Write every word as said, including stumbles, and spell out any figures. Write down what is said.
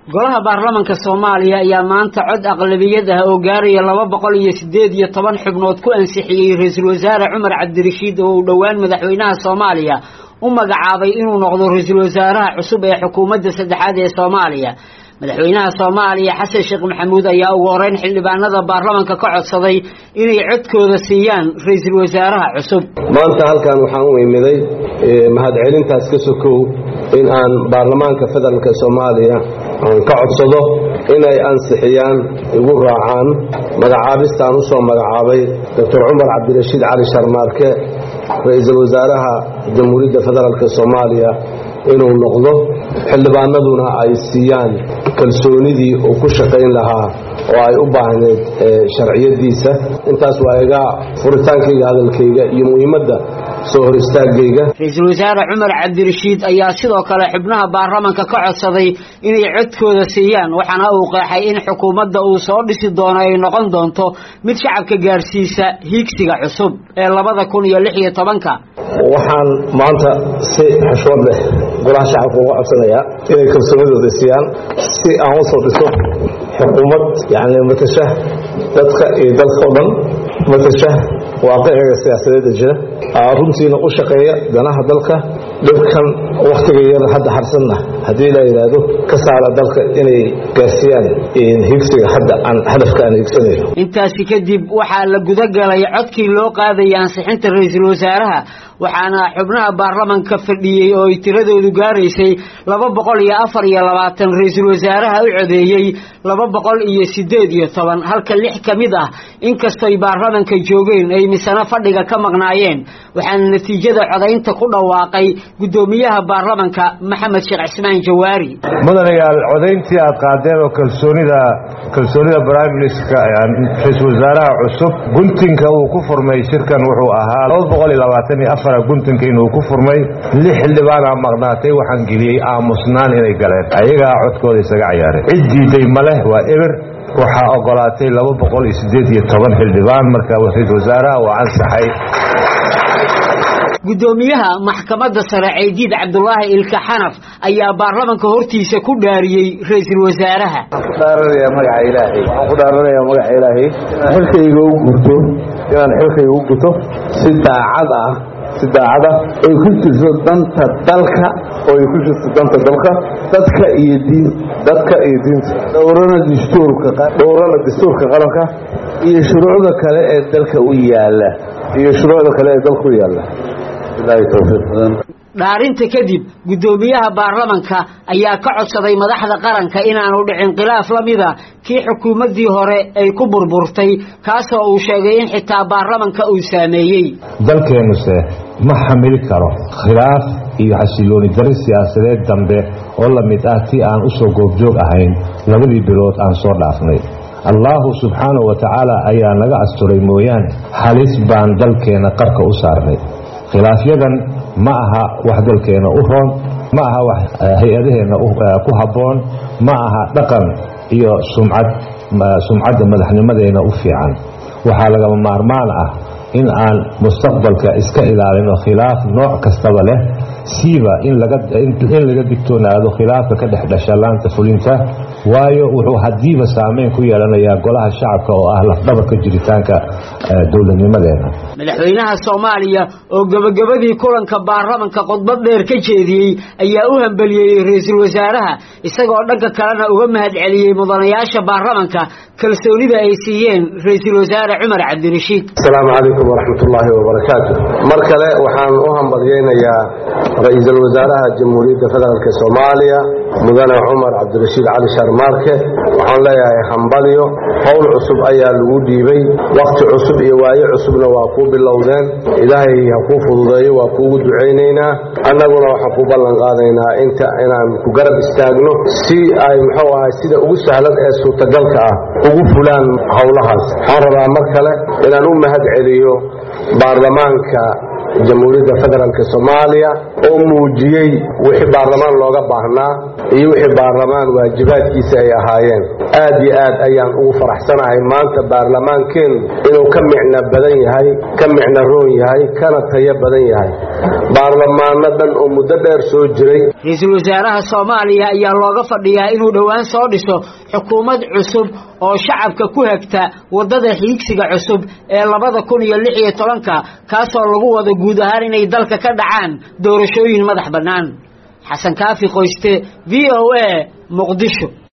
golaha baarlamaanka Soomaaliya ayaa maanta cod aqlabiyad ah oo gaaraya laba boqol iyo siddeed iyo toban xubnood ku ansixiyay ra'iisul wasaare Cumar Cabdirashiid oo u dhawaan madaxweynaha Soomaaliya u magacaabay inuu noqdo ra'iisul wasaaraha cusub ee xukuumadda saddexaad ee Soomaaliya. madaxweynaha Soomaaliya Xasan Sheekh Maxamuud ayaa ugu horeyn xildhibaanada baarlamaanka ka codsaday inay codkooda siiyaan ra'iisul wasaaraha cusub. maanta halkan waxaan u imiday mahadcelintaas ka sokow in aan baarlamaanka federaalka Soomaaliya ka codsado inay ansixiyaan ugu raacaan magacaabista aan u soo magacaabay Doctor Cumar Cabdirashiid Cali Sharmaarke ra'iisul wasaaraha Jamhuuriyadda Federaalka Soomaaliya inuu noqdo xildhibaanaduna ay siiyaan kalsoonidii uu ku shaqayn lahaa oo ay u baahneed sharciyadiisa. intaas waa iga furitaankayga hadalkayga iyo muhiimadda soo hor istaagayga. ra'iisul wasaare Cumar Cabdirashiid ayaa sidoo kale xubnaha baarlamaanka ka codsaday inay codkooda siiyaan waxaana uu qeexay in xukuumadda uu soo dhisi doono ay noqon doonto mid shacabka gaarsiisa higsiga cusub ee laba kun iyo lix iyo toban. waxaan maanta si xushmad leh golaha shacabka uga codsanayaa inay kalsoonidooda siiyaan si aan u soo dhiso xukuumad yani matasha dadka iyo dalka oo dhan matasha waaqiciga siyaasadeed jira runtiina u shaqeeya danaha dalka dhibkan waqtiga yar hadda harsanna haddii la yiraahdo ka saara dalka inay gaarsiiyaan higsiga hadda aan hadafka aan higsanayo. intaasi kadib waxaa la guda galay codkii loo qaadayay ansixinta ra'iisul wasaaraha waxaana xubnaha baarlamaanka fadhiyay oo tiradoodu gaaraysay laba boqol iyo afar iyo labaatan ra'iisul wasaaraha u codeeyay laba boqol iyo siddeed iyo toban halka lix kamid ah inkastoo baarlamaanka joogeen ay misana fadhiga ka maqnaayeen waxaana natiijada codaynta ku dhawaaqay gudoomiyaha baarlamaanka Maxamed Sheekh Cismaan Jawaari. mudanayaal codayntii aad qaadeen oo kalsoonida kalsoonida Prime Minister ra'iisul wasaaraha cusub guntinka uu ku furmay shirkan wuxuu ahaa laba boqol iyo labaatan iyo afar guntinka inuu ku furmay lix xildhibaan ah maqnaatay waxaan geliyay aamusnaan inay galeen ayaga codkooda isaga ciyaareen cid diiday male waa eber waxa ogolaatay laba boqol iyo siddeed iyo toban xildhibaan marka ra'iisul wasaaraha waa ansaxay. gudoomiyaha maxkamadda sare Ciid Cabdullaahi Ilka Xanaf ayaa baarlamaanka hortiisa ku dhaariyay ra'iisul wasaaraha. dhaaraya magaca Ilaahay waxaan ku dhaaranayaa magaca Ilaahay xilkayga u gurto inaan xilkayga u guto si daacad ah si daacad ah oo ku jirto danta dalka oo ku jirto danta dalka dadka iyo diin dadka iyo diinta dhowrana dastuurka dhowrana dastuurka qaranka iyo shuruucda kale ee dalka u yaala iyo shuruucda kale ee dalka u yaala. dhaarinta kadib gudoomiyaha baarlamaanka ayaa ka codsaday madaxda qaranka inaanu dhicin khilaaf lamida kii xukuumadii hore ay ku burburtay kaasoo uu sheegay in xitaa baarlamaanka uu saameeyay. dalkeenuse ma xamili karo khilaaf iyo xasilooni darri siyaasadeed dambe oo la mid ah tii aan u soo goobjoog ahayn labadii bilood aan soo dhaafnay. allahu subxaanahu wa tacaala ayaa naga asturay mooyaane halis baan dalkeena qarka u saarnay. khilaafyadan ma aha wax dalkeena u roon ma aha wax hay-adaheena ku habboon ma aha dhaqan iyo sumcad sumcadda madaxnimadeena u fiican. waxaa lagama maarmaan ah in aan mustaqbalka iska ilaalino khilaaf nooc kastaba leh siiba in laga in laga digtoonaado khilaafka ka dhex dhasha laanta fulinta waayo wuxuu hadiiba saameyn ku yeelanayaa golaha shacabka oo ah lafdhabarka jiritaanka dowladnimadeena. madaxweynaha Soomaaliya oo gabagabadii kulanka baarlamaanka khudbad dheer ka jeediyay ayaa u hambaliyay ra'iisul wasaaraha isagoo dhanka kalena uga mahadceliyay mudanayaasha baarlamaanka kalsoonida ay siiyeen ra'iisul wasaare Cumar Cabdirashiid. Assalaamu calaykum waraxmatullaahi wabarakaatuh. mar kale waxaan u hambaliyaynayaa ra'iisul wasaaraha Jamhuuriyadda Federaalka Soomaaliya mudane Cumar Cabdirashiid Cali Sharmaarke waxaan leeyahay hambaliyo hawl cusub ayaa lagu dhiibay waqti cusub iyo waaye cusubna waa ku bilowdeen ilaahay ha ku fududeeyo waa ku duceyneynaa annaguna waxaan ku ballan qaadaynaa inta inaan ku garab istaagno si ay muxuu ahay sida ugu sahlan ee suurtagalka ah ugu fulaan hawlahaas. waxaan rabaa mar kale inaan u mahad celiyo baarlamaanka jamhuuriyadda federaalka Soomaaliya oo muujiyay wixii baarlamaan looga baahnaa iyo wixii baarlamaan waajibaadkiisa ay ahaayeen aad iyo aad ayaan ugu faraxsanahay maanta baarlamaankeen inuu ka micna badan yahay ka micna roon yahay kana tayo badan yahay baarlamaanadan oo muddo dheer soo jiray ra'iisul wasaaraha Soomaaliya ayaa looga fadhiyaa inuu dhawaan soo dhiso xukuumad cusub oo shacabka ku hagta wadada xiigsiga cusub ee labada kun iyo lix iyo tobanka kaasoo lagu wada guud ahaan inay dalka ka dhacaan doorashooyin madax bannaan. Xasan Kaafi Qoyste, V O A, Muqdisho.